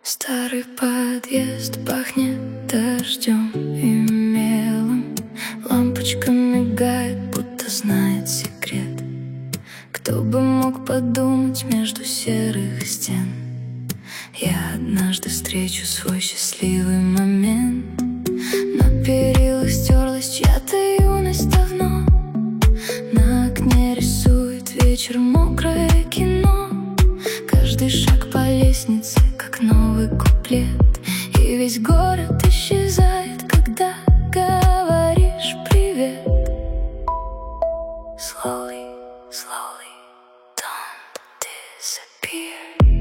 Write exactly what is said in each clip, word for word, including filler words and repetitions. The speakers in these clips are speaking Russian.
Старый подъезд пахнет дождем и мелом. Лампочка мигает, будто знает секрет. Кто бы мог подумать между серых стен я однажды встречу свой счастливый момент. На перилах стерлась чья-то юность давно. На окне рисует вечер мокрое кино. Каждый шаг по лестнице как новый куплет, и весь город исчезает, когда говоришь привет. Slowly, slowly, don't disappear.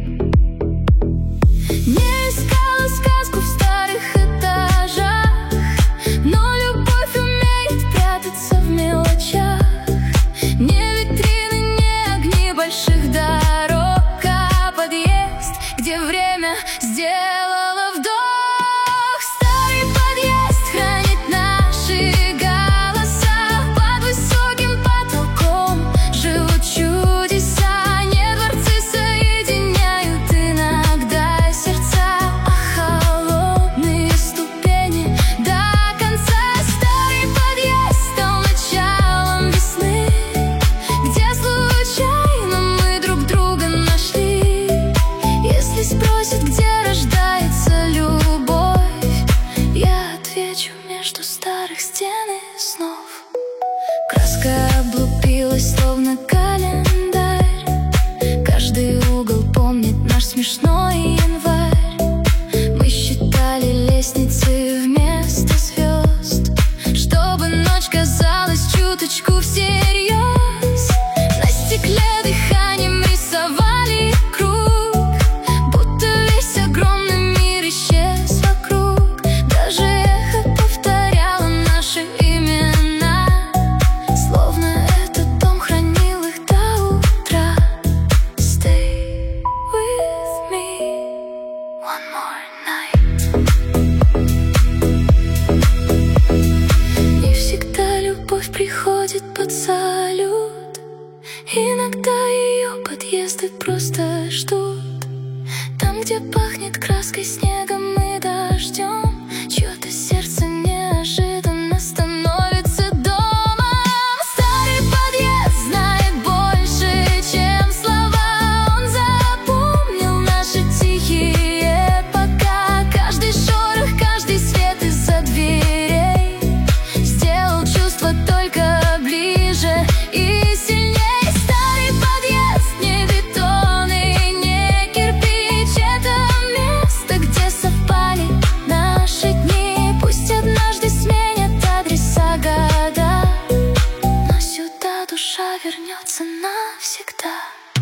Не искала сказку в старых этажах, но любовь умеет прятаться в мелочах. Не витрины, не огни больших дорог, а подъезд, где время сделало вдох. Старый подъезд хранит наши голоса. Под высоким потолком живут чудеса. Не дворцы соединяют иногда сердца, а холодные ступени до конца. Старый подъезд стал началом весны, где случайно мы друг друга нашли. Если спросят, где рождается любовь, я отвечу: между старых стен и снов. Краска облупилась, словно календарь. Каждый угол помнит наш смешной январь. Мы считали лестницы вместо звезд, чтобы ночь казалась чуточку всерьез. На стекле дыханием рисовали круг, будто весь огромный мир исчез вокруг. Даже эхо повторяло наши имена, словно этот дом хранил их до утра. Stay with me one more night. Не всегда любовь приходит под салют. Иногда ее подъезды просто ждут. Там, где пахнет краской, снегом и дождем, чье-то сердце неожиданно становится домом. Старый подъезд знает больше, чем слова. Он запомнил наши тихие пока. Каждый шорох, каждый свет из-за дверей сделал чувства только ближе и сильней. Старый подъезд не бетон и не кирпич. Это место, где совпали наши дни. Пусть однажды сменят адреса года, но сюда душа вернется навсегда.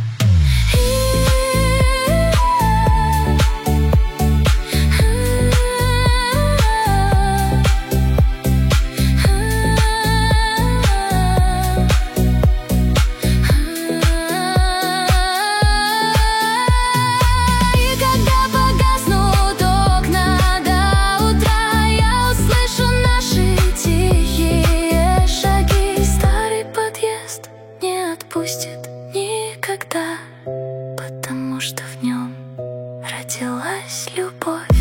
И когда погаснут окна до утра, я услышу наши тихие шаги. Старый подъезд не отпустит никогда, потому что в нем родилась любовь.